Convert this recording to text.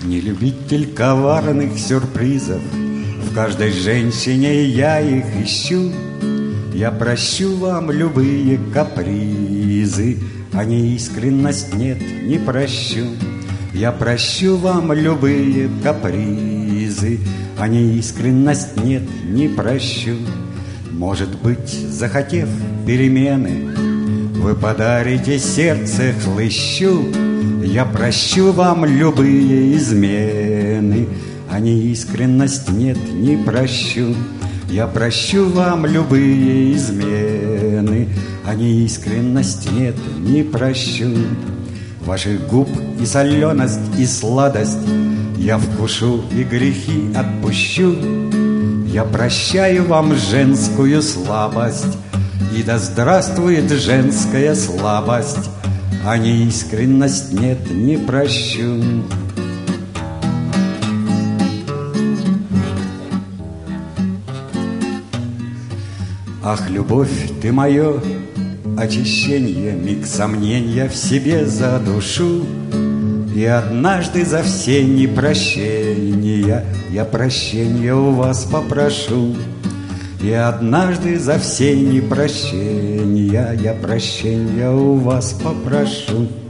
Не любитель коварных сюрпризов, в каждой женщине я их ищу. Я прощу вам любые капризы, а неискренность нет, не прощу. Я прощу вам любые капризы, а неискренность нет, не прощу. Может быть, захотев перемены, вы подарите сердце хлыщу. Я прощу вам любые измены, а неискренность нет, не прощу. Я прощу вам любые измены, а неискренность нет, не прощу. Ваших губ и соленость, и сладость я вкушу и грехи отпущу. Я прощаю вам женскую слабость, и да здравствует женская слабость, а неискренность нет, не прощу. Ах, любовь, ты мое очищение, миг сомнения в себе задушу. И однажды за все непрощения я прощения у вас попрошу. И однажды за все непрощения я прощения у вас попрошу.